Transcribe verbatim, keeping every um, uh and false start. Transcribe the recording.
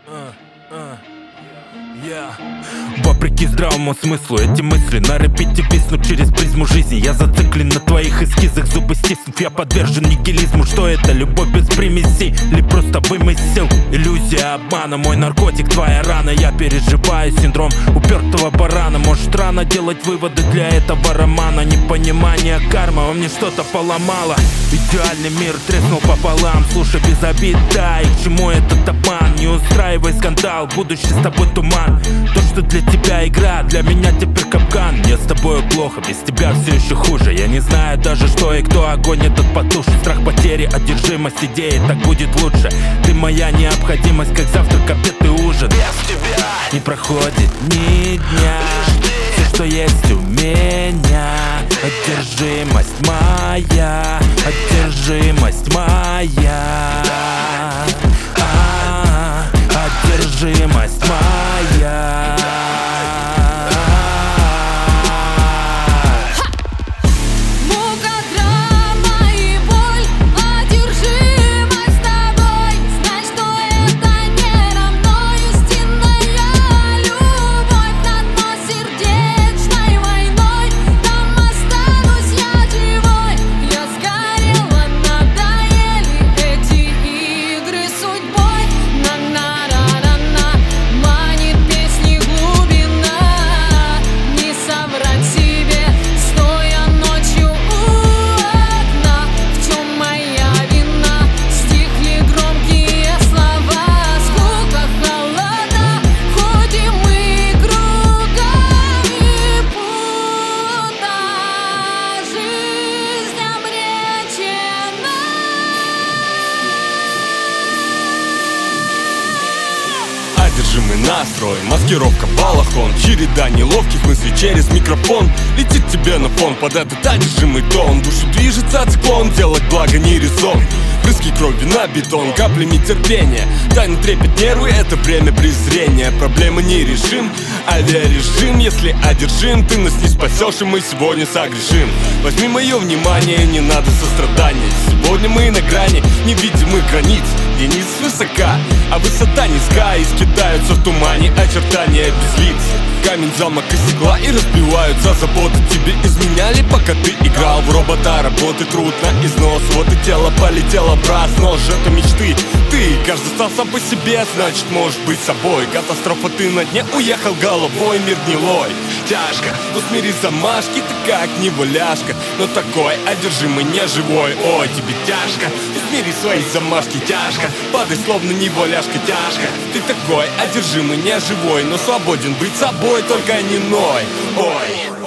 Uh, uh, yeah. Вопреки здравому смыслу эти мысли на репите виснут через призму жизни. Я зациклен на твоих эскизах, зубы стиснув, я подвержен нигилизму. Что это, любовь без примесей или просто вымысел? Иллюзия обмана, мой наркотик, твоя рана. Я переживаю синдром упертого барана. Может рано делать выводы для этого романа. Непонимание кармы во мне что-то поломало. Идеальный мир треснул пополам. Слушай, без обид, да, и к чему этот обман? Не устраивай скандал, будущий с тобой туман. То, что для тебя игра, для меня теперь капкан. Мне с тобой плохо, без тебя все еще хуже. Я не знаю даже, что и кто, огонь этот потушит. Страх потери, одержимость идеи, так будет лучше. Ты моя необходимость, как завтрак, обед и ужин. Без тебя не проходит ни дня. Все, что есть у меня, одержимость моя, одержимость моя, а, одержимость моя. Одержимый настрой, маскировка балахон, череда неловких мыслей через микрофон. Летит тебе на фон под этот одержимый тон. Душу движется циклон, делать благо не резон. Брызги крови на бетон, каплями терпения. Тайно трепет нервы, это время презрения. Проблемы не решим, авиарежим. Если одержим, ты нас не спасешь, и мы сегодня согрешим. Возьми мое внимание, не надо сострадания. Сегодня мы на грани невидимых границ, где низ высока, а высота низка. И скитаются в тумане очертания без лиц. Камень, замок и стекла и разбиваются заботы. Тебе изменяли, пока ты играл в робота. Работы труд на износ, вот и тело полетело в разнос. Это мечты, ты, каждый стал сам по себе, значит можешь быть собой. Катастрофа, ты на дне уехал головой, мир гнилой. Тяжко, усмири замашки, ты как неваляшка, но такой одержимый не живой. Ой, тебе тяжко, усмири свои замашки, тяжко. Падай словно неваляшка, тяжко. Ты такой одержимый не живой, но свободен быть собой, только не ной. Ой.